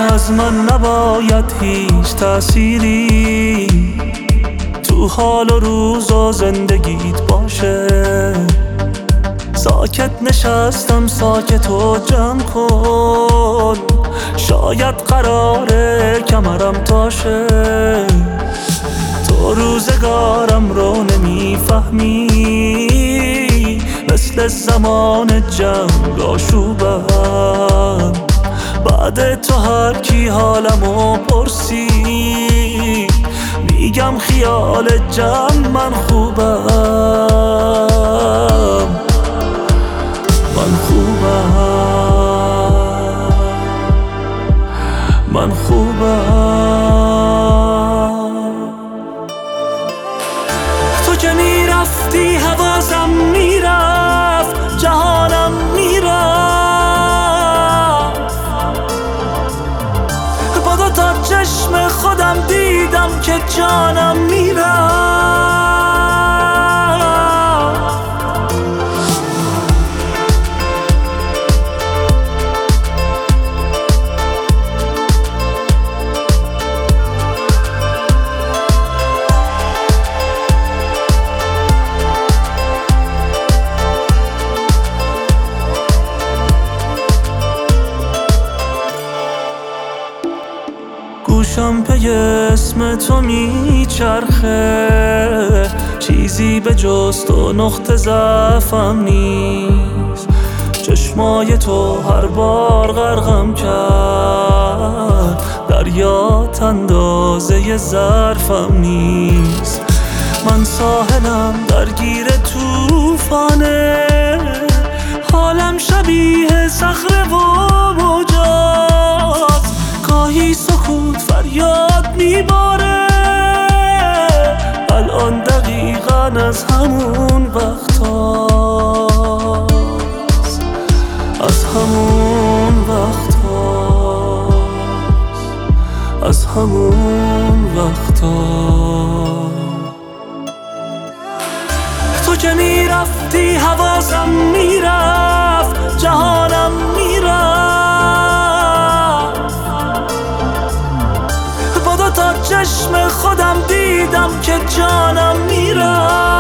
از من نباید هیچ تأثیری تو حال و روز و زندگیت باشه. ساکت نشستم ساکت و جمع کن، شاید قراره کمرم تاشه. تو روزگارم رو نمیفهمی، مثل زمان جنگ آشوبم. بعد تو هر کی حالمو پرسی، میگم خیال جمع من خوبم. من خوبم. تو که میرفتی حواسم میرفت، جهانم میرفت. با دو تا چشم خودم دیدم که جانم میرفت. گوشم پی اسم تو میچرخه، چیزی به جز تو نقطه ضعفم نیست. چشمای تو هر بار غرقم کرد، دریات اندازه ظرفم نیست. من ساحلم درگیر توفانه، حالم شبیه صخره و موجات. گاهی سکوت فریاد میباره، الان دقیقاً از همون وقتاست، از همون وقتاست، از همون وقتاست. تو که میرفتی حواسم میرفت، جهانم میرفت. با دو تا چشم خودم دیدم که جانم میرفت.